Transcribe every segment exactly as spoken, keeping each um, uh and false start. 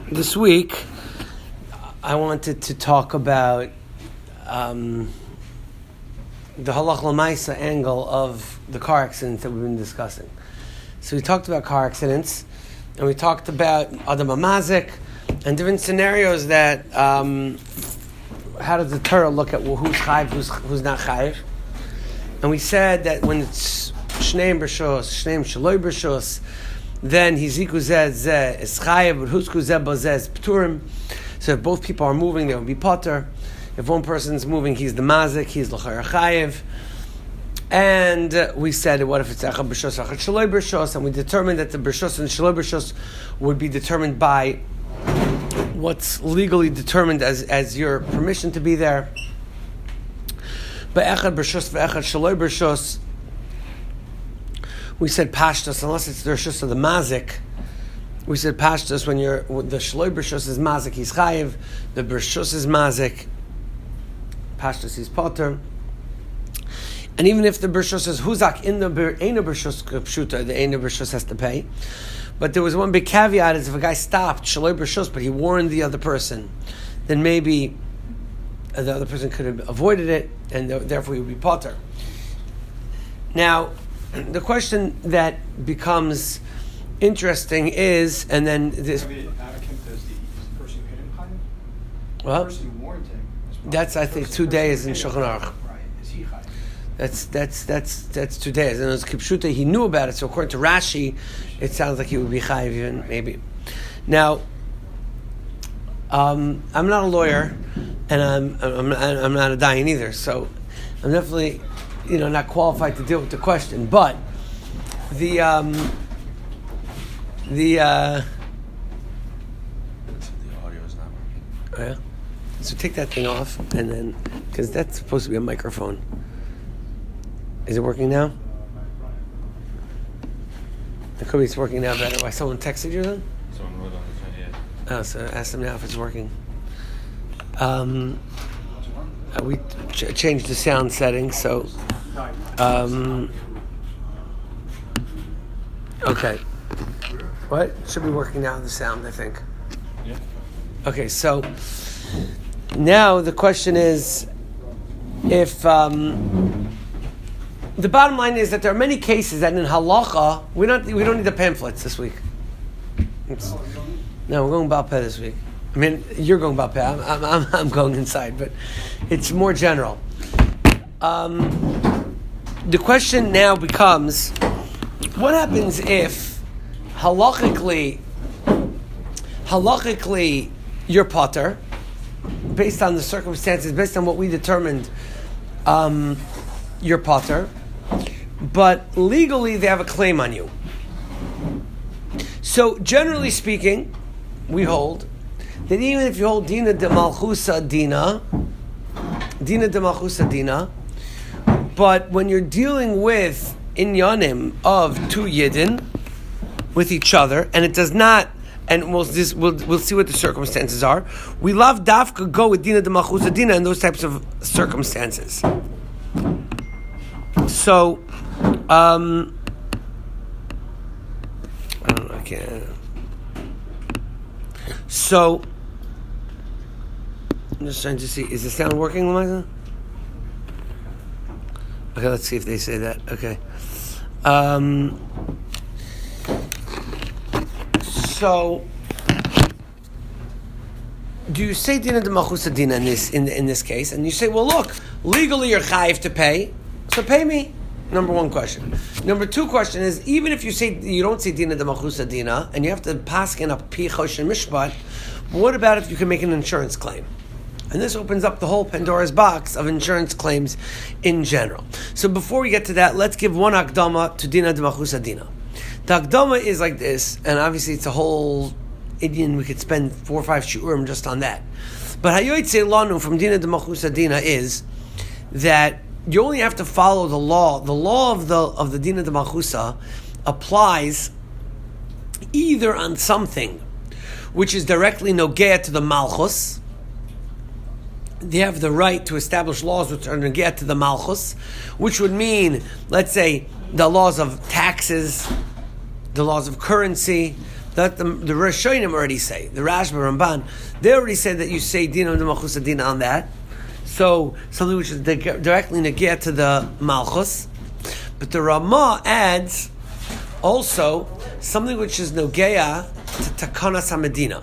This week, I wanted to talk about um, the halach l'maisa angle of the car accidents that we've been discussing. So we talked about car accidents, and we talked about Adam HaMazik, and different scenarios that, um, how does the Torah look at well, who's chayiv, who's, who's not chayiv. And we said that when it's shneim b'shos, shneim shaloi b'shos, then hiziku zeh zeh is chayiv, but husku zeh bo zeh is p'turim. So if both people are moving, they will be potter. If one person's moving, he's the mazik, he's l'chayr chayiv. And uh, we said, what if it's echad b'shos, echad shaloi b'shos, and we determined that the b'shos and shaloi b'shos would be determined by what's legally determined as, as your permission to be there. But echad b'shos v'echad shaloi b'shos, we said pashtas, unless it's the rishus of the mazik. We said pashtas when you're the shaloi b'shos is mazik, he's chayiv. The b'shos is mazik, pashtas is potter. And even if the b'shos is huzak in the eina b'shos pshuta, the eina b'shos has to pay. But there was one big caveat: is if a guy stopped shaloi b'shos, but he warned the other person, then maybe the other person could have avoided it, and therefore he would be potter. Now, the question that becomes interesting is, and then this. I mean, Anakim, does the, the person who hit him chayiv? Well, the person who warned him. That's I think two days in Shulchan Aruch. Right? Is he chayiv? That's that's that's that's two days. And it was Kipshuta, he knew about it. So according to Rashi, it sounds like he would be chayiv even maybe. Now, um, I'm not a lawyer, and I'm I'm I'm not a dayan either. So I'm definitely, you know, not qualified to deal with the question. But the um, the uh, the audio is not working. oh yeah. So take that thing off, and then because that's supposed to be a microphone. Is it working now? It could be it's working now better. Why someone texted you then? Someone wrote on the phone, yeah. Oh, so ask them now if it's working. Um, uh, we ch- changed the sound setting, so. Um, okay. What? Should be working now, the sound, I think. Yeah. Okay, so now the question is if. Um, The bottom line is that there are many cases that in halacha we don't we don't need the pamphlets this week. It's, no, we're going Baal Peh this week. I mean, you're going Baal Peh. I'm, I'm, I'm, I'm going inside, but it's more general. Um, the question now becomes, what happens if halachically, halachically you're potter, based on the circumstances, based on what we determined, um, you're potter, but legally they have a claim on you. So generally speaking, we hold that even if you hold dina de malchusa dina, dina de malchusa dina, but when you're dealing with inyanim of two yidden with each other, and it does not, and we'll this, we'll we'll see what the circumstances are. We love dafka go with dina de malchusa dina in those types of circumstances. So, um, I don't know, I can't. So, I'm just trying to see, is the sound working, Lamaiza? Okay, let's see if they say that. Okay. Um, so, do you say dina de malchusa dina in this, in, in this case? And you say, well, look, legally you're chayiv to pay, so pay me. Number one question. Number two question is, even if you say you don't say dina de malchusa dina, and you have to paskin up pi chosh and mishpat, what about if you can make an insurance claim? And this opens up the whole Pandora's box of insurance claims in general. So before we get to that, let's give one akdama to dina de malchusa dina. The akdama is like this, and obviously it's a whole Indian, we could spend four or five shiurim just on that. But hayoytze lanu from dina de malchusa dina is that you only have to follow the law. The law of the of the dina de malchusa applies either on something which is directly nogea to the malchus. They have the right to establish laws which are nogea to the malchus, which would mean, let's say, the laws of taxes, the laws of currency, That the, the Rishonim already say, the Rashba, Ramban, they already said that you say Dina de Malchus Dina on that. So, something which is directly negate to the Malchus. But the Ramah adds also something which is Nogea to Takanas HaMedina.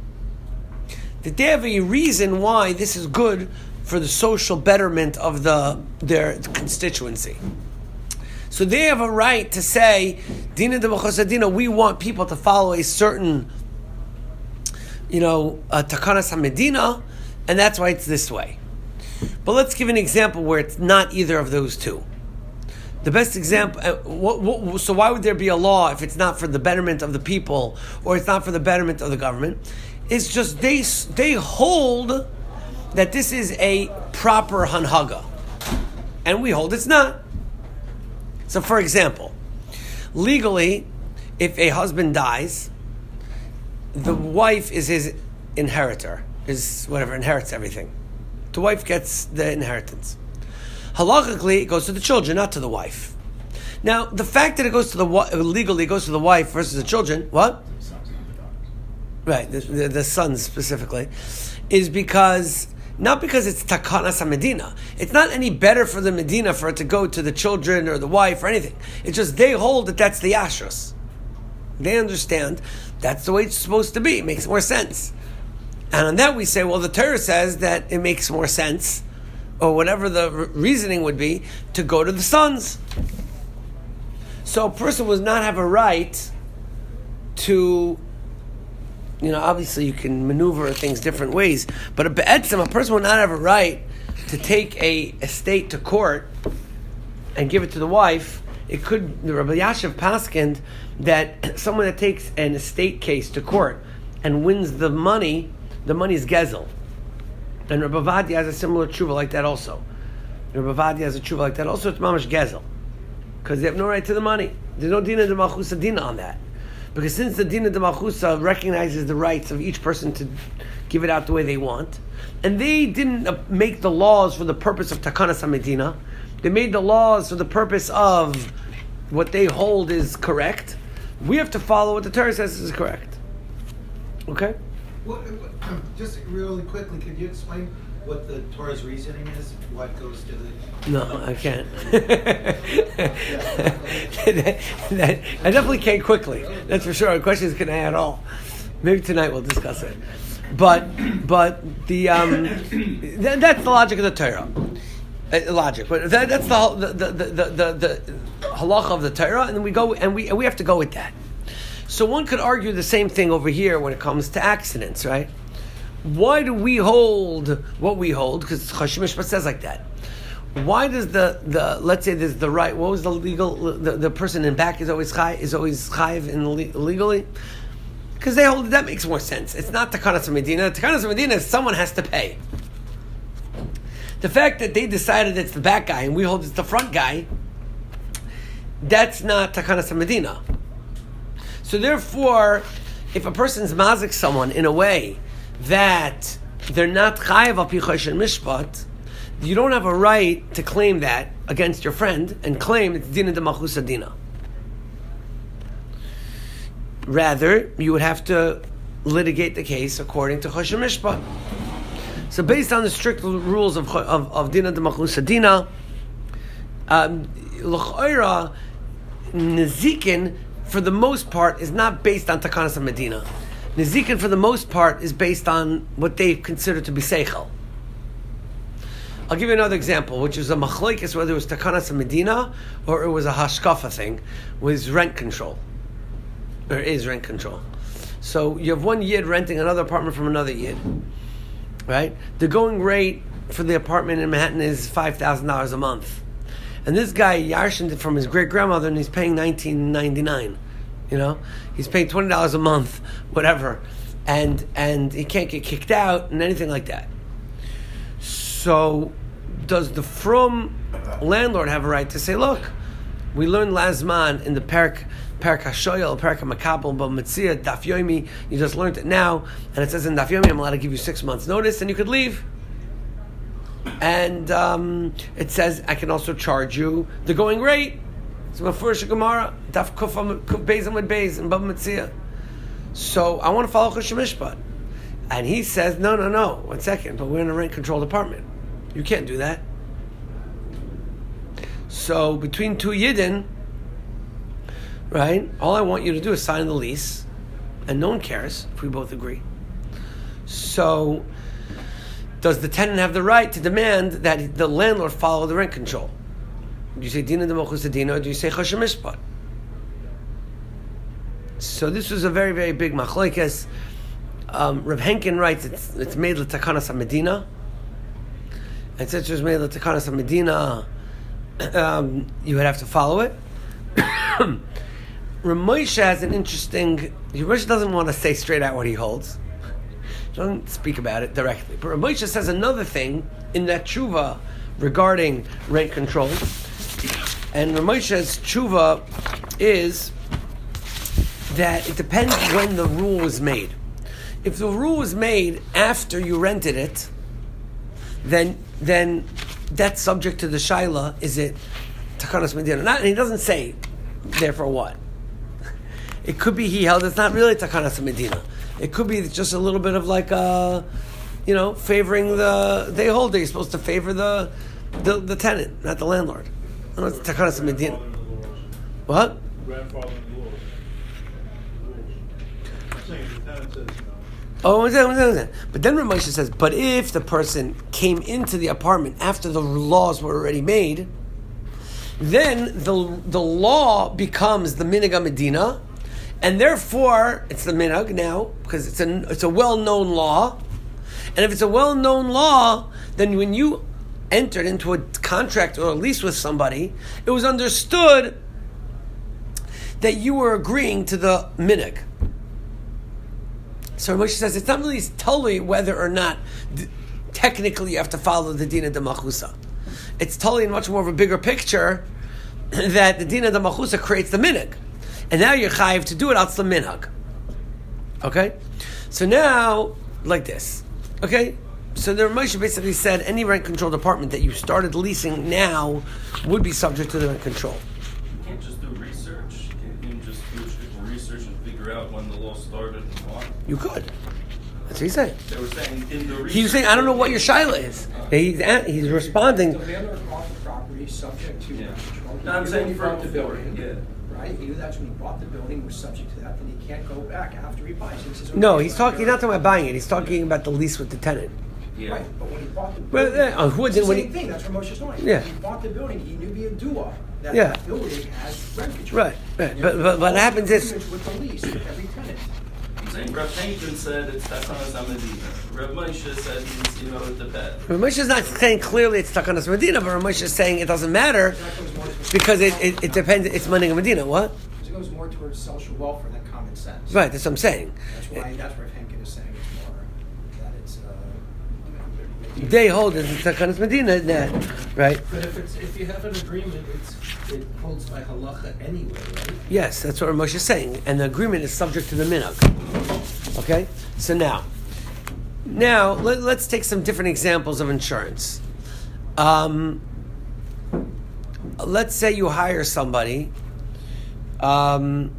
That they have a reason why this is good for the social betterment of the their constituency. So they have a right to say, Dina de Malchus Dina, we want people to follow a certain, you know, uh, Takanas HaMedina, and that's why it's this way. But let's give an example where it's not either of those two. The best example, uh, what, what, so why would there be a law if it's not for the betterment of the people or it's not for the betterment of the government? It's just they they hold that this is a proper hanhaga, and we hold it's not. So for example, legally, if a husband dies, the wife is his inheritor, is whatever, inherits everything. The wife gets the inheritance. Halachically, it goes to the children, not to the wife. Now, the fact that it goes to the legally it goes to the wife versus the children, what? Right, the, the, the sons specifically, is because not because it's takanas Medina. It's not any better for the Medina for it to go to the children or the wife or anything. It's just they hold that that's the ashrus. They understand that's the way it's supposed to be. It makes more sense. And on that we say, well, the Torah says that it makes more sense, or whatever the re- reasoning would be, to go to the sons. So a person would not have a right to, you know, obviously you can maneuver things different ways, but a be'etzim, a person would not have a right to take a estate to court and give it to the wife. It could, the Rabbi Yashiv paskined that someone that takes an estate case to court and wins the money, the money is gezel. And Rabbi Vadi has a similar tshuva like that also. Rabbi Vadi has a tshuva like that also. It's mamash gezel, because they have no right to the money. There's no dina de malchusa dina on that, because since the dina de malchusa recognizes the rights of each person to give it out the way they want, and they didn't make the laws for the purpose of takanas hamedina, they made the laws for the purpose of what they hold is correct. We have to follow what the Torah says is correct. Okay. What, what, just really quickly, could you explain what the Torah's reasoning is? What goes to the... No, I can't. that, that, I definitely can't quickly. That's for sure. The question is, can I at all? Maybe tonight we'll discuss it. But but the um, that, that's the logic of the Torah. Uh, logic, but that, that's the the the the, the, the halacha of the Torah, and we go and we and we have to go with that. So one could argue the same thing over here when it comes to accidents, right? Why do we hold what we hold? Because Chashim Mishpat says like that. Why does the, the let's say there's the right? What was the legal? The, the person in back is always chai, is always chayiv in legally, because they hold that makes more sense. It's not takanas medina. Takanas medina is someone has to pay. The fact that they decided it's the back guy and we hold it's the front guy, that's not takanas medina. So therefore, if a person's mazik someone in a way that they're not chayav al pi choshen mishpat, you don't have a right to claim that against your friend and claim it's dina de malchusa dina. Rather, you would have to litigate the case according to choshen mishpat. So based on the strict rules of of, of dina de malchusa dina, um, l'ch'oira nezikin, for the most part, is not based on takanas medina. Nezikin, for the most part, is based on what they consider to be seichel. I'll give you another example, which is a machlokes, whether it was takanas medina or it was a hashkafa thing, was rent control. Or is rent control. So you have one yid renting another apartment from another yid, right? The going rate for the apartment in Manhattan is five thousand dollars a month. And this guy yarshened it from his great grandmother, and he's paying nineteen ninety nine. You know, he's paying twenty dollars a month, whatever, and and he can't get kicked out and anything like that. So, does the frum landlord have a right to say, look, we learned Lazman in the Parak Parak Hashoyel, Parak Makabel, but Metzia Daf Yomi, you just learned it now, and it says in Daf Yomi, I'm allowed to give you six months notice, and you could leave. And um, it says I can also charge you the going rate. It's Mefurish Gemara, Daf Kuf Bezim with Bez and Bab Metzia. So I want to follow Choshen Mishpat. And he says, no, no, no, one second, but we're in a rent-controlled apartment. You can't do that. So between two Yidden, right, all I want you to do is sign the lease, and no one cares if we both agree. So does the tenant have the right to demand that the landlord follow the rent control? Do you say Dina de Malchus Dina, or do you say Choshen Mishpat? So this was a very, very big machlokes. Um, Rav Henkin writes it's, it's made l'takanas Medina. And since it was made l'takanas Medina, um, you would have to follow it. Rav Moshe has an interesting. Rav Moshe doesn't want to say straight out what he holds. He doesn't speak about it directly. But Rav Moshe says another thing in that tshuva regarding rent control. And Rav Moshe's tshuva is that it depends when the rule was made. If the rule was made after you rented it, then then that's subject to the shaila. Is it takanas medina? Not, and he doesn't say, therefore what? It could be he held it's not really takanas medina. It could be just a little bit of like a, you know, favoring the. They hold that you're supposed to favor the the, the tenant, not the landlord. I don't know, it's takanas medina. What? Grandfather-in-law. I'm saying the tenant says no. Oh, but then Rav Moshe says, but if the person came into the apartment after the laws were already made, then the the law becomes the minhag Medina, and therefore it's the minhag now because it's a it's a well known law, and if it's a well known law, then when you entered into a contract or a lease with somebody, it was understood that you were agreeing to the minhag. So Moshe says it's not really totally whether or not d- technically you have to follow the Dina de Machusa. It's totally in much more of a bigger picture that the Dina de Machusa creates the minhag. And now you're chayiv to do it outside the minhag. Okay? So now, like this. Okay? So the Moshe basically said any rent-controlled apartment that you started leasing now would be subject to the rent control. You can't just do research. You can't just do research and figure out when the law started and why. You could. That's what he's saying. They were saying in the research. He was saying, I don't know what your shaila is. He's, he's responding. The landlord bought the property subject to Yeah. rent control. No, I'm He saying only for bought the before, building, yeah. right? He knew that's when he bought the building, was subject to that, then he can't go back after he buys it. He says, No, okay, he's talking. He's not talking about buying it. He's talking about the lease with the tenant. Yeah. Right, but when he bought the Well, building, uh, who it's the did- when same he- thing. That's what Moshe's doing. Yeah. When he bought the building, he knew via dua that Yeah. the building has rent control. Right, right. But- but what happens is- with the lease with every tenant. I'm saying Rav Henkin said it's takanas Medina. Rav Moshe said it's, you know, it depends. Rav Moshe is not saying clearly it's takanas Medina, but Rav Moshe is saying it doesn't matter That goes more towards- because it, it, it depends. It's money Medina. What? It goes more towards social welfare than common sense. Right. That's what I'm saying. That's why. That's where Henkin is saying it's more that it's. Uh, They hold it it's takanas Medina. That right. But if it's if you have an agreement, it's it holds by halacha anyway, right? Yes, that's what Rav Moshe is saying, and the agreement is subject to the minhag. Okay. So now, now let, let's take some different examples of insurance. Um, let's say you hire somebody. Um,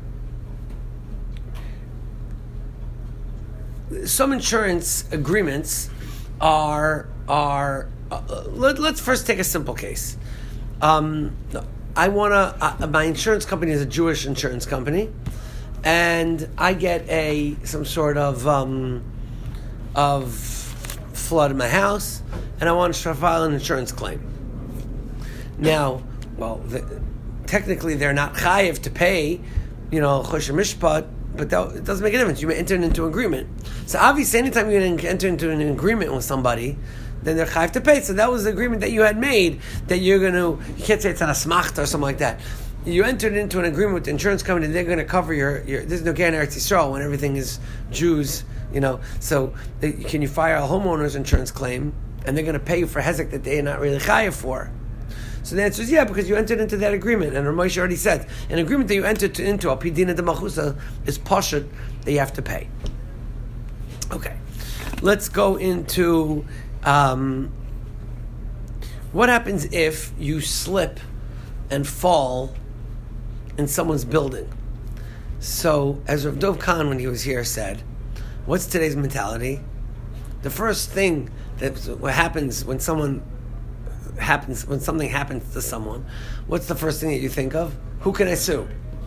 some insurance agreements are are. Uh, let, let's first take a simple case. Um, I want to. Uh, my insurance company is a Jewish insurance company, and I get a some sort of um, of flood in my house, and I want to file an insurance claim. Now, well, the, technically they're not chayiv to pay, you know, choshen mishpat, but that, it doesn't make a difference. You may enter into an agreement. So obviously, anytime you enter into an agreement with somebody, then they're chayiv to pay. So that was the agreement that you had made that you're going to. You can't say it's an asmachta or something like that. You entered into an agreement with the insurance company. They're going to cover your. your there's no Gan Eretz Yisrael when everything is Jews, you know. So they, can you file a homeowner's insurance claim, and they're going to pay you for hezek that they're not really chayiv for? So the answer is yeah, because you entered into that agreement, and Ramesh already said an agreement that you entered to, into al pi dina de malchusa is pashut that you have to pay. Okay, let's go into um, what happens if you slip and fall in someone's building. So, as Rav Dov Khan, when he was here, said, what's today's mentality? The first thing that what happens when someone happens, when something happens to someone, what's the first thing that you think of? Who can I sue?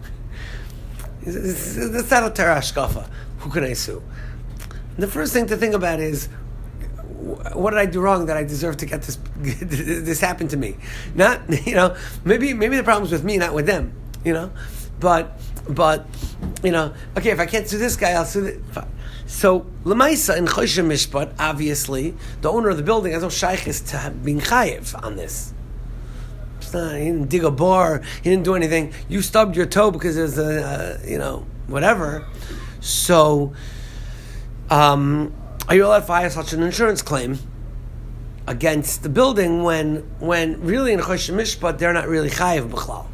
That's not a Torah hashkafa. Who can I sue? The first thing to think about is, what did I do wrong that I deserve to get this this happen to me? Not, you know, maybe maybe the problem's with me, not with them, you know. But but you know, okay, if I can't sue this guy, I'll sue the. So Lemaisa in Choshen Mishpat, obviously, the owner of the building has no shaykhis to being chayiv on this. It's not, he didn't dig a bar, he didn't do anything. You stubbed your toe because there's a, uh, you know, whatever. So, um, are you allowed to file such an insurance claim against the building when, when really in Choshen Mishpat they're not really chayiv b'chlal?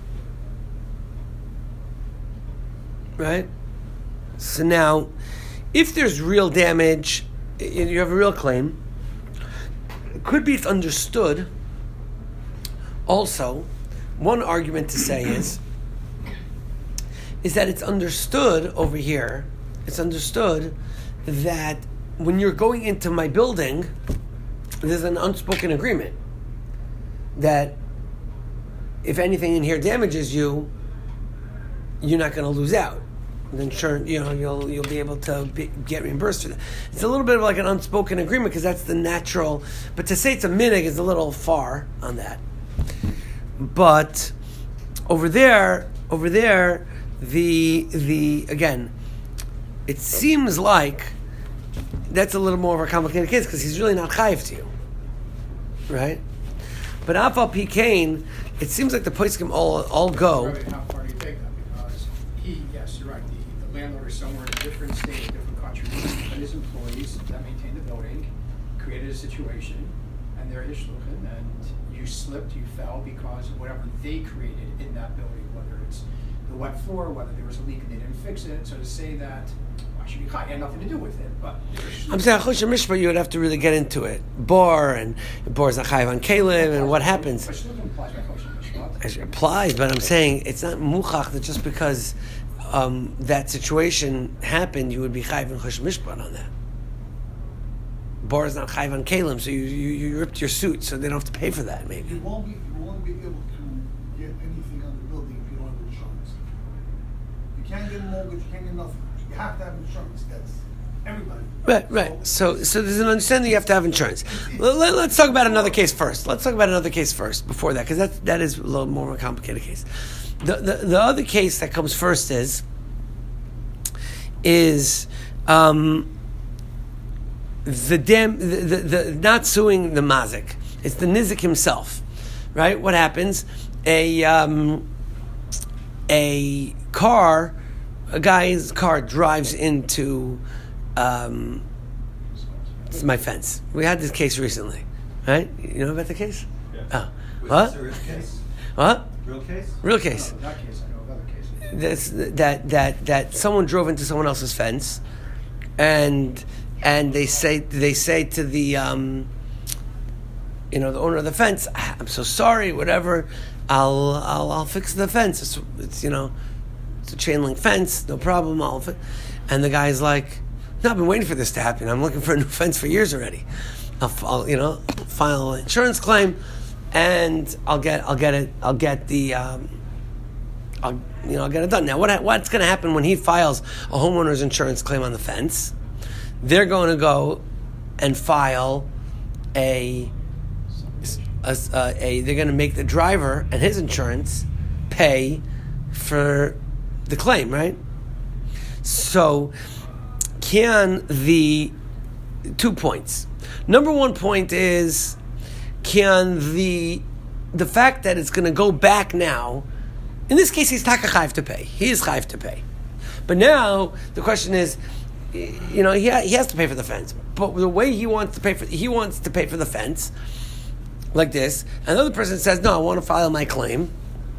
Right? So now, if there's real damage, you have a real claim, it could be understood. Also, one argument to say is, is that it's understood over here, it's understood that when you're going into my building, there's an unspoken agreement that if anything in here damages you, you're not going to lose out. The insurance, you know, you'll you'll be able to be, get reimbursed for that. It's a little bit of like an unspoken agreement because that's the natural. But to say it's a minig is a little far on that. But over there, over there, the the again, it seems like that's a little more of a complicated case because he's really not chayiv to you, right? But Afal Pikain, it seems like the poskim all all go. Rabbi, how far do you take that? Because he, yes, you're right. The, the landlord is somewhere in a different state, a different country, but his employees that maintain the building created a situation, and they're ishluchim, and you slipped, you fell because of whatever they created in that building, whether it's the wet floor, whether there was a leak and they didn't fix it. So to say that, why should be caught? It had nothing to do with it. But I'm saying Choshen Mishpat, you would have to really get into it. Bar and bar is not chayiv on kelim, and what happens? It applies, but I'm saying it's not muchach that just because um, that situation happened, you would be chayiv in Choshen Mishpat on that. Bar is not chayiv on kelim, so you, you you ripped your suit, so they don't have to pay for that. Maybe. You won't be you won't be able to get anything on the building if you don't have insurance. You can't get a mortgage, you can't get nothing. You have to have insurance. That's everybody. Right, right. So, so there's an understanding you have to have insurance. Let, let, let's talk about another case first. Let's talk about another case first before that, because that that is a little more of a complicated case. The, the the other case that comes first is is um, the dam the, the, the not suing the mazik. It's the nizik himself, right? What happens? A um, a car. A guy's car drives into um, it's my fence. We had this case recently, right? You know about the case? Yeah. Oh, Was what? this a real case? What? Real case? Real case. No, in that case, I know of other cases. That's, that that that someone drove into someone else's fence, and and they say they say to the um, you know the owner of the fence, I'm so sorry, whatever. I'll I'll I'll fix the fence. It's, it's you know. It's a chain link fence, no problem. I'll fi-. And the guy's like, "No, I've been waiting for this to happen. I'm looking for a new fence for years already. I'll, I'll you know, file an insurance claim, and I'll get, I'll get it, I'll get the, um, I'll, you know, I'll get it done." Now, what what's going to happen when he files a homeowner's insurance claim on the fence? They're going to go and file a, a, a, a they're going to make the driver and his insurance pay for the claim, right? So, can the two points. Number one point is, can the the fact that it's going to go back now, in this case he's taka chayv to pay. He is chayv to pay. But now, the question is, you know, he, ha- he has to pay for the fence. But the way he wants to pay for, he wants to pay for the fence, like this. Another person says, no, I want to file my claim.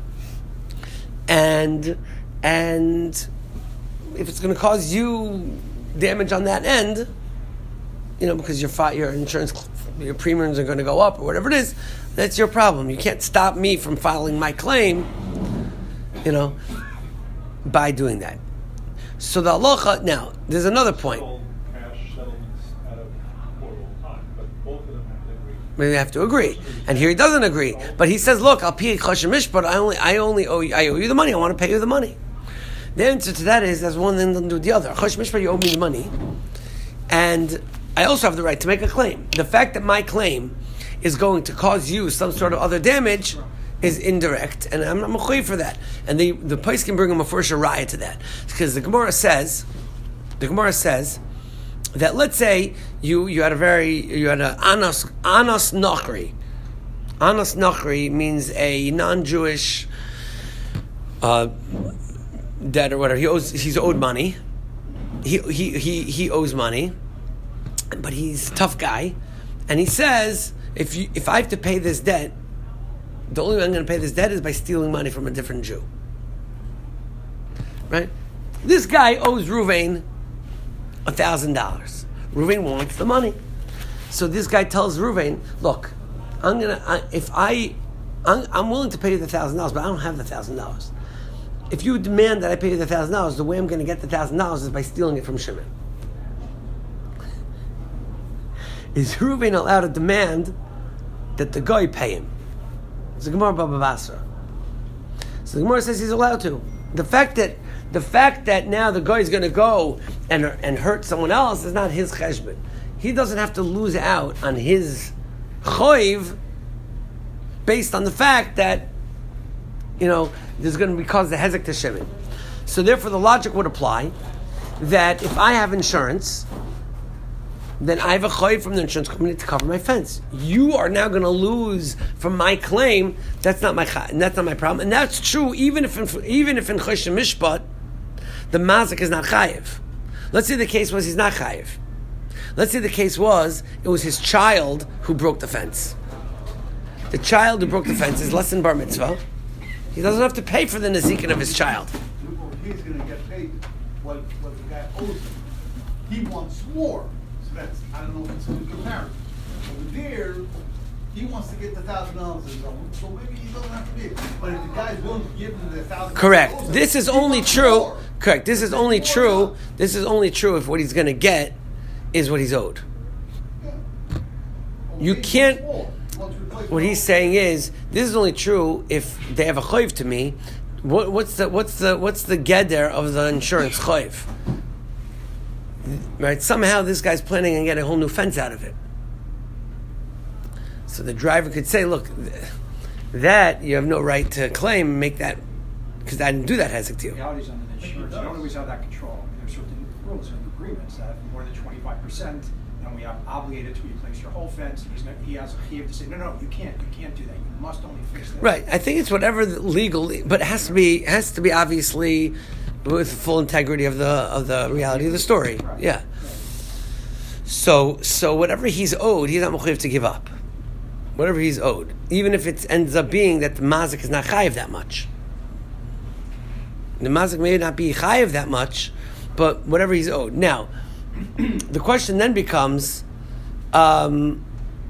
And and if it's going to cause you damage on that end, you know, because your fi- your insurance, your premiums are going to go up or whatever it is, that's your problem. You can't stop me from filing my claim, you know, by doing that. So the halacha, now, there's another point. Settle cash settlements out of court all the time, but both of them have to agree. They have to agree, and here he doesn't agree. But he says, "Look, I'll pay choshen mishpat. I only, I only owe you, I owe you the money. I want to pay you the money." The answer to that is, that's one thing doesn't do the other. Choshen mishpat, you owe me the money, and I also have the right to make a claim. The fact that my claim is going to cause you some sort of other damage is indirect, and I'm not mechuyev for that. And the the place can bring him a first raya to that, because the Gemara says, the Gemara says that let's say you you had a very you had a anos anos nachri. Anos nachri means a non-Jewish uh, debt or whatever. He owes he's owed money. He he he he owes money, but he's a tough guy, and he says if you if I have to pay this debt, the only way I'm going to pay this debt is by stealing money from a different Jew. Right? This guy owes Ruvain a thousand dollars. Ruvain wants the money, so this guy tells Ruvain, "Look, I'm gonna I, if I, I'm, I'm willing to pay you the thousand dollars, but I don't have the thousand dollars. If you demand that I pay you the thousand dollars, the way I'm going to get the thousand dollars is by stealing it from Shimon." Is Ruvain allowed to demand that the guy pay him? It's the Gemara Baba Basra. So the Gemara says he's allowed to. The fact that the fact that now the guy is going to go and and hurt someone else is not his cheshbon. He doesn't have to lose out on his choiv based on the fact that, you know, there's going to be caused the hezek to Shimon. So therefore, the logic would apply that if I have insurance, then I have a choiv from the insurance company to cover my fence. You are now going to lose from my claim. That's not my and that's not my problem, and that's true even if in, even if in choshen mishpat the mazik is not chayiv. Let's say the case was he's not chayiv. Let's say the case was it was his child who broke the fence. The child who broke the fence is less than bar mitzvah. He doesn't have to pay for the nezikin of his child. He's going to get paid what, what the guy owes him. He wants more. So that's, I don't know if it's a good comparison. Over there, he wants to get the thousand dollars his own, so maybe he doesn't have to pay. But if the guy's willing to give him the thousand dollars, correct. This is only true. More. Correct. This is only true. This is only true if what he's going to get is what he's owed. Yeah. You He can't. wants more. He wants to replace What it. he's saying is this is only true if they have a choiv to me. What, what's the what's the what's the geder of the insurance choiv? Right. Somehow this guy's planning on getting a whole new fence out of it. So the driver could say, "Look, that you have no right to claim and make that because I didn't do that hezek to you." The realities on the insurance, you don't always have that control. I mean, there's certain rules and agreements that if more than twenty-five percent, then we are obligated to replace your whole fence. He's not, he has a chiyuv to say, no, no, you can't, you can't do that. You must only fix that. Right. I think it's whatever the legal, but it has to be has to be obviously with full integrity of the of the reality of the story. Right. Yeah. Right. So so whatever he's owed, he's not mechuyev to give up. Whatever he's owed, even if it ends up being that the mazik is not chayiv that much. The mazik may not be chayiv that much, but whatever he's owed. Now, the question then becomes, um,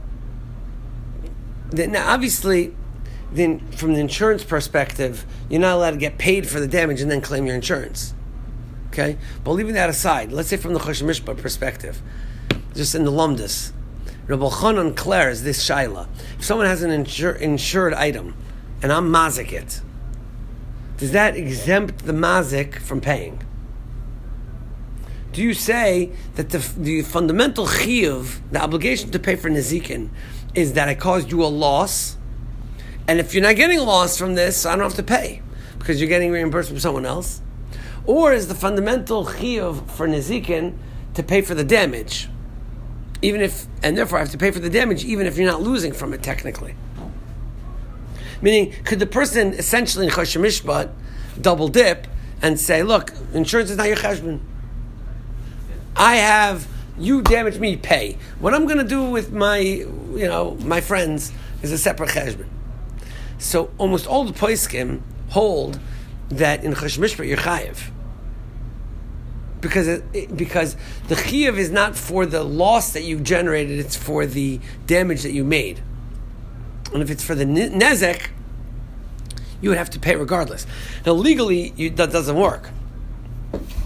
that now obviously, then from the insurance perspective, you're not allowed to get paid for the damage and then claim your insurance. Okay, but leaving that aside, let's say from the choshen mishpat perspective, just in the lumdus. Rabbi Chanan declares this shaila. If someone has an insur- insured item, and I'm mazik it, does that exempt the mazik from paying? Do you say that the, the fundamental chiyuv, the obligation to pay for nezikin, is that I caused you a loss, and if you're not getting a loss from this, I don't have to pay, because you're getting reimbursed from someone else? Or is the fundamental chiyuv for nezikin to pay for the damage? Even if, and therefore I have to pay for the damage, even if you're not losing from it technically. Meaning, could the person essentially in choshen mishpat double dip and say, "Look, insurance is not your cheshbon. I have you damaged me, pay. What I'm going to do with my, you know, my friends is a separate cheshbon." So almost all the poskim hold that in choshen mishpat you're chayiv. Because it, because the chiyuv is not for the loss that you generated; it's for the damage that you made. And if it's for the nezek, you would have to pay regardless. Now, legally, you, that doesn't work.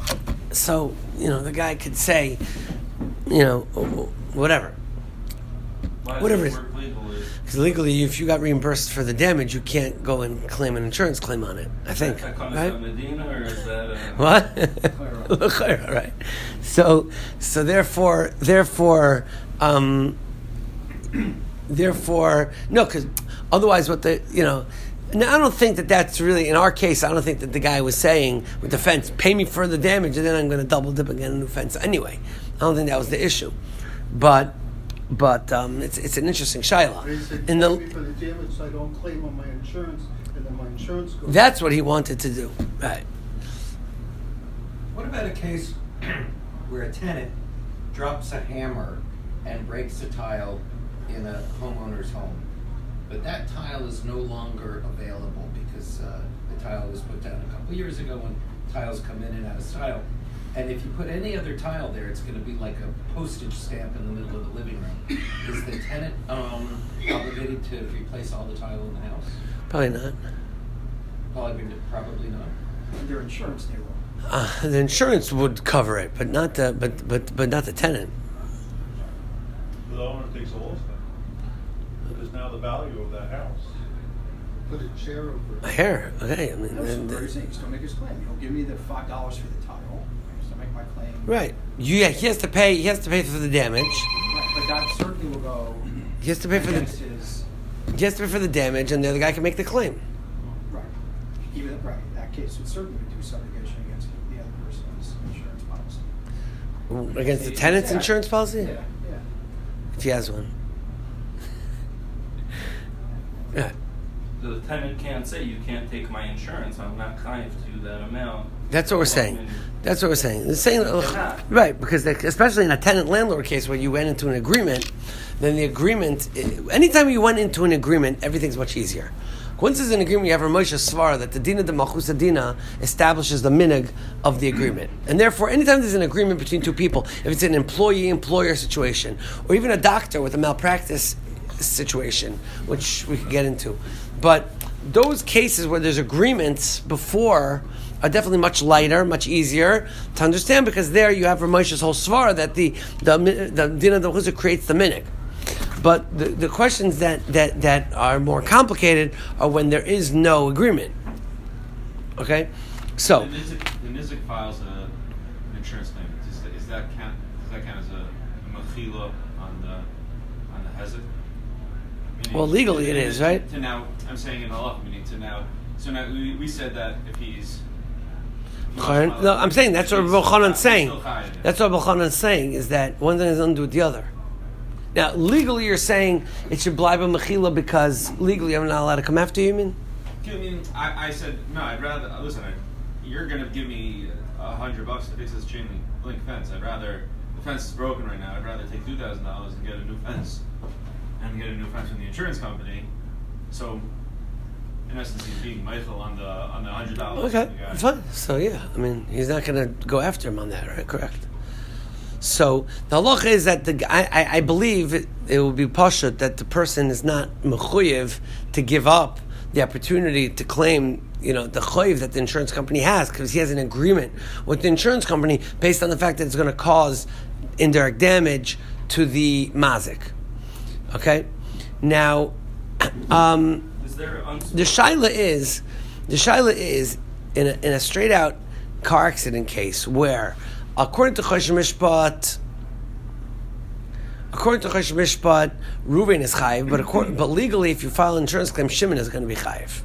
so you know the guy could say, you know, whatever. Why Whatever does it it is. work legally? Because legally, if you got reimbursed for the damage, you can't go and claim an insurance claim on it. I think, That comes right? from Medina, or is that uh, What? L'chaira, right. So, so therefore, therefore, um, therefore, no, because otherwise, what the you know. Now, I don't think that that's really, in our case, I don't think that the guy was saying with the fence, pay me for the damage and then I'm going to double dip and get a new fence. Anyway, I don't think that was the issue. But but um, it's it's an interesting shaila. He said, In pay the, me for the damage so I don't claim on my insurance, and then my insurance goes. that's what he wanted to do. Right. What about a case where a tenant drops a hammer and breaks a tile in a homeowner's home, but that tile is no longer available because uh, the tile was put down a couple years ago when tiles come in and out of style. And if you put any other tile there, it's going to be like a postage stamp in the middle of the living room. Is the tenant um, obligated to replace all the tile in the house? Probably not. Probably, probably not. Their insurance, they will. Uh, the insurance would cover it, but not the but but but not the tenant. The owner takes a loss then. Because now the value of that house. Put a chair over it. Here, okay. I mean, No, so and- very easy. Still make his claim. He'll give me the five dollars for the tile. I still make my claim. right. You, yeah, he has to pay. He has to pay for the damage. Right, but that certainly will go He has to pay for the. against his. He has to pay for the damage, and the other guy can make the claim. Right. Even right. In that case, would certainly do subrogation against the other person's insurance policy. Against the tenant's Yeah. insurance policy? Yeah. Yeah. If he has one. Yeah. So the tenant can't say, you can't take my insurance, I'm not chayiv to that amount. That's what we're saying. That's what we're saying. They're saying not. right, because they, especially in a tenant-landlord case where you went into an agreement, then the agreement, anytime you went into an agreement, everything's much easier. Once there's an agreement, you have a Moshe Svar that the Dina de Malchus Dina establishes the minig of the agreement. And therefore, anytime there's an agreement between two people, if it's an employee-employer situation, or even a doctor with a malpractice situation, which we could get into. But those cases where there's agreements before are definitely much lighter, much easier to understand, because there you have Ramosha's whole svara that the the the Dina de Malchus creates the minig. But the, the questions that, that, that are more complicated are when there is no agreement. Okay? So, The Nizik, the Nizik files a, an insurance claim. Does, that- is that count, does that count as a, a mechila on the on the hezek? Meaning Well, legally to- it is, to- right? To now, I'm saying in halacha, meaning to now. So now we, we said that if he's. if he wants to no, file- I'm saying that's what he's Rabbi still Chanan's chayav, saying. he's still chayav, yeah. That's what Rabbi Chanan's saying, is that one thing has nothing to do with the other. Now, legally you're saying it should blibe a mechila because legally I'm not allowed to come after you, you mean? I mean, I, I said no. I'd rather listen. I, you're gonna give me a hundred bucks to fix this chain link fence. I'd rather the fence is broken right now. I'd rather take two thousand dollars and get a new fence, and get a new fence from the insurance company. So, in essence, he's being Michael on the on the hundred dollars. Okay, fine. So yeah, I mean, he's not going to go after him on that, right? Correct. So the halacha is that the I, I, I believe it, it will be pashut that the person is not mechuyev to give up the opportunity to claim, you know, the chayiv that the insurance company has, because he has an agreement with the insurance company based on the fact that it's going to cause indirect damage to the mazik. Okay, now um, Is there uns- the shaila is the shaila is in a, in a straight out car accident case where, according to Chosh Mishpat, according to Chosh Mishpat, Reuven is chayiv, but according, but legally, if you file an insurance claim, Shimon is going to be chayiv.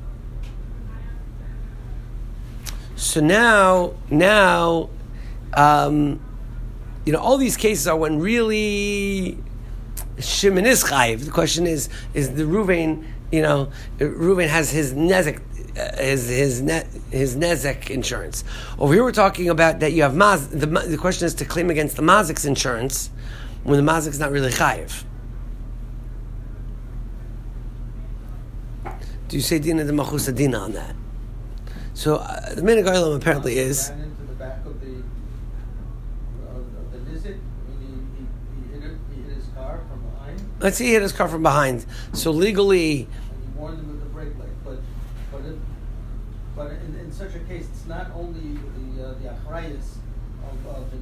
So now, now, um, you know, all these cases are when really Shimon is chayiv. The question is, is the Reuven, you know, Reuven has his nezek, uh, his his ne- his nezek insurance. Over here, we're talking about that you have maz. The, the question is to claim against the mazik's insurance when the mazik's not really chayiv. Do you say dina de machus dina on that? So uh, the minig olam apparently is. Ran into the back of the of, of the Nizik. I mean, he, he, he, hit it, he hit his car from behind, and Let's see, he hit his car from behind. So legally, he warned him with the brake light. But but it, but in, in such a case, it's not only the uh, the achrayus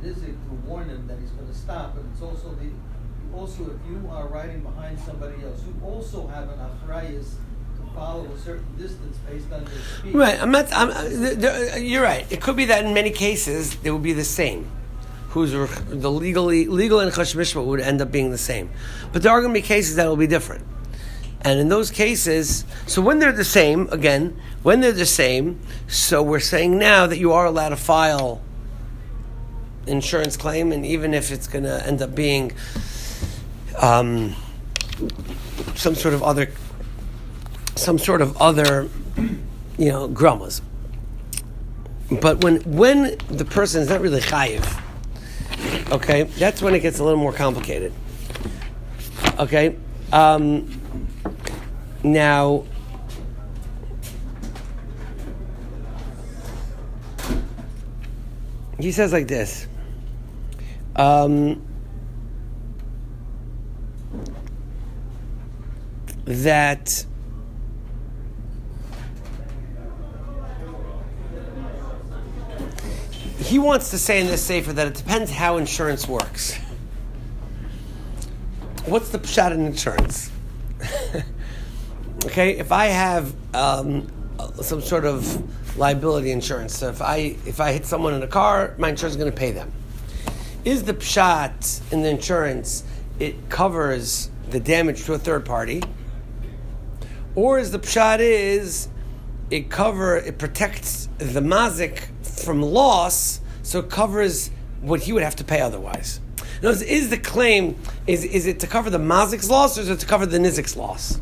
nizik to warn him that he's going to stop, but it's also the also if you are riding behind somebody else, you also have an achrayus to follow a certain distance based on their speed. Right. I'm not. I'm, uh, th- th- you're right. It could be that in many cases they would be the same. Who's the legally legal and Choshen Mishpat would end up being the same, but there are going to be cases that will be different. And in those cases, so when they're the same, again, when they're the same, so we're saying now that you are allowed to file insurance claim, and even if it's going to end up being um, some sort of other, some sort of other, you know, gramas. But when when the person is not really chayiv, okay, that's when it gets a little more complicated. Okay. Um, Now, he says like this. Um, that he wants to say in this sefer that it depends how insurance works. What's the pshat in insurance? Okay, if I have um, some sort of liability insurance, so if I if I hit someone in a car, my insurance is going to pay them. Is the pshat in the insurance it covers the damage to a third party, or is the pshat is it cover it protects the mazik from loss, so it covers what he would have to pay otherwise? In other words, is the claim is is it to cover the mazik's loss, or is it to cover the nizik's loss?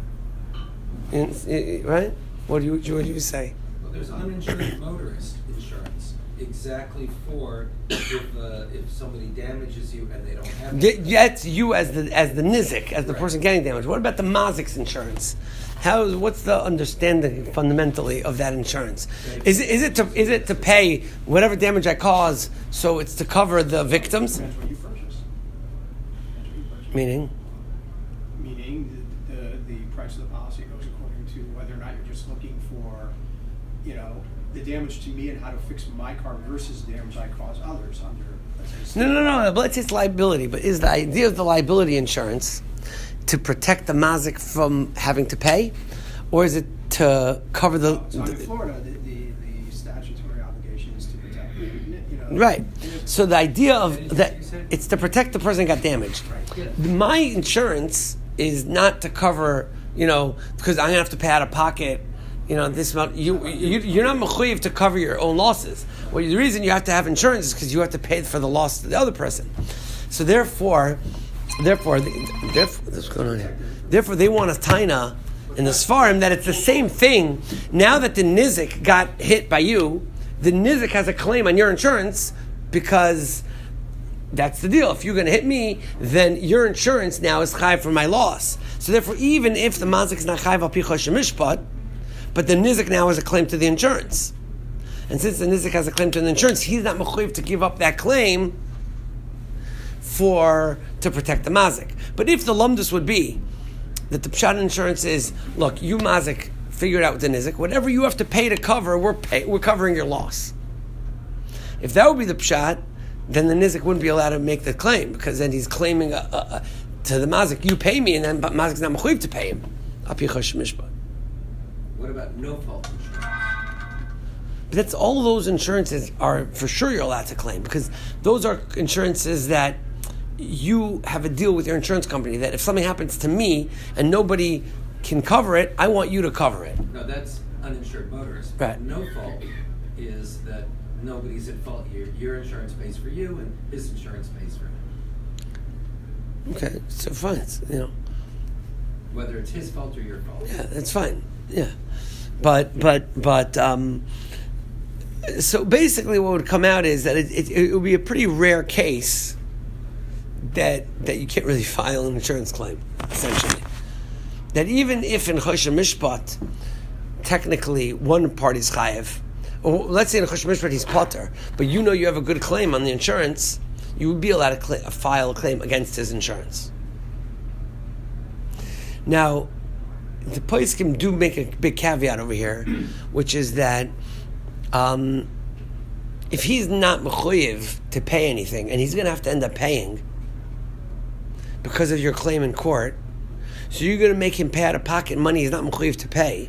In, in, right? What do you what do you say? Well, there's uninsured motorist insurance exactly for if uh, if somebody damages you and they don't have. Get, that's you as the as the nizik, as the right. person getting damaged. What about the mazik's insurance? How what's the understanding fundamentally of that insurance? Is it is it to is it to pay whatever damage I cause, so it's to cover the victims? Depends what you purchase. Depends what you purchase. Meaning. Meaning the, the the price of the policy goes according to whether or not you're just looking for, you know, the damage to me and how to fix my car versus damage I cause others under. Let's say, No, no, no, no. But let's say it's liability. But is the idea of the liability insurance to protect the mazik from having to pay, or is it to cover the? So in Florida, the, the, the statutory obligation is to protect. You know, Right. So the idea of that it's to protect the person that got damaged. Right. My insurance is not to cover, you know, because I'm gonna have to pay out of pocket. You know, this amount. You, you you're not mechuyev to cover your own losses. Well, the reason you have to have insurance is because you have to pay for the loss to the other person. So therefore, therefore, therefore, what's going on here? Therefore, they want a taina in the Sfarim that it's the same thing. Now that the nizik got hit by you, the nizik has a claim on your insurance because that's the deal. If you're going to hit me, then your insurance now is chayv for my loss. So therefore, even if the mazik is not chayv al pi choshen mishpat, but the nizik now has a claim to the insurance. And since the nizik has a claim to the insurance, he's not mechuyev to give up that claim for to protect the mazik. But if the lumdus would be that the pshat insurance is, look, you mazik, figure it out with the nizik, whatever you have to pay to cover, we're pay, we're covering your loss. If that would be the pshat, then the nizik wouldn't be allowed to make the claim, because then he's claiming a, a, a, to the mazik, you pay me, and then but mazik's not mechuyev to pay him. Api choshen mishpat. What about no fault insurance? But that's all those insurances are for sure you're allowed to claim, because those are insurances that you have a deal with your insurance company that if something happens to me and nobody can cover it, I want you to cover it. No, that's uninsured motorist. Right. No fault is that nobody's at fault. Your, your insurance pays for you and his insurance pays for him. Okay, so fine, it's, you know. Whether it's his fault or your fault. Yeah, that's fine. Yeah, but but but um, so basically, what would come out is that it, it, it would be a pretty rare case that that you can't really file an insurance claim. Essentially, that even if in choshen mishpat, technically one party's chayev, or let's say in choshen mishpat he's potter, but you know you have a good claim on the insurance, you would be allowed to cl- file a claim against his insurance. Now, the poskim do make a big caveat over here, which is that um, if he's not mechuyev to pay anything, and he's going to have to end up paying because of your claim in court, so you're going to make him pay out of pocket money he's not mechuyev to pay.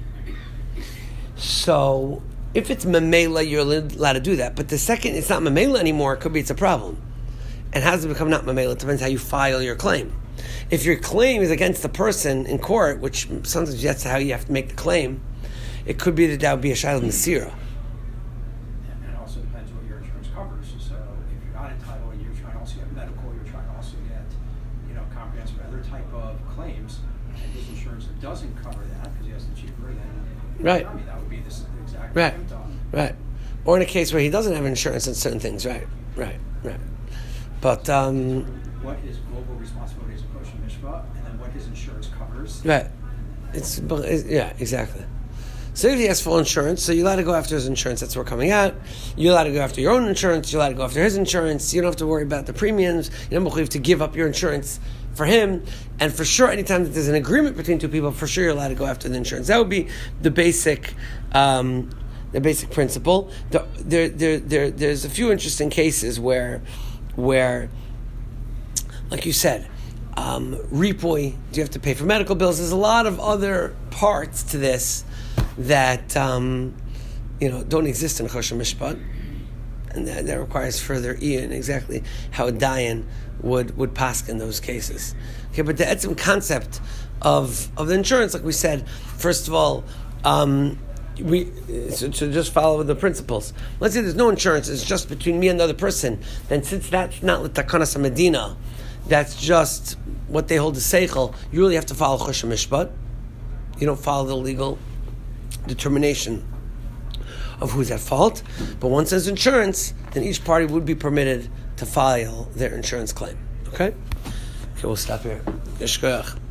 So if it's memela, you're allowed to do that. But the second it's not memela anymore, it could be it's a problem. And how does it become not memela? It depends how you file your claim. If your claim is against the person in court, which sometimes that's how you have to make the claim, it could be that that would be a shayla mesira. And it also depends what your insurance covers. So if you're not entitled and you're trying to also get medical, you're trying to also get, you know, comprehensive other type of claims, and his insurance doesn't cover that because he has the cheaper, then right. I mean, that would be the exact right. symptom. Right. Or in a case where he doesn't have insurance on certain things. Right. Right. Right. But um, what his global responsibility is a kosher mishpah, and then what his insurance covers. Right. It's, it's yeah, exactly. So if he has full insurance, so you're allowed to go after his insurance. That's where we're coming out. You're allowed to go after your own insurance. You're allowed to go after his insurance. You don't have to worry about the premiums. You don't have to give up your insurance for him. And for sure, anytime that there's an agreement between two people, for sure you're allowed to go after the insurance. That would be the basic, um, the basic principle. The, there, there, there, there's a few interesting cases where, where, like you said, um, repoi, do you have to pay for medical bills? There's a lot of other parts to this that um, you know don't exist in kosher mishpat, and that, that requires further ian exactly how a dayan would would pask in those cases. Okay, but the etzim concept of of the insurance, like we said, first of all, um, we so, so just follow the principles. Let's say there's no insurance; it's just between me and the other person. Then since that's not l'takanas medina, that's just what they hold the seichel. You really have to follow kosher mishpat. You don't follow the legal determination of who's at fault. But once there's insurance, then each party would be permitted to file their insurance claim. Okay? Okay, we'll stop here. Yeshkoyach.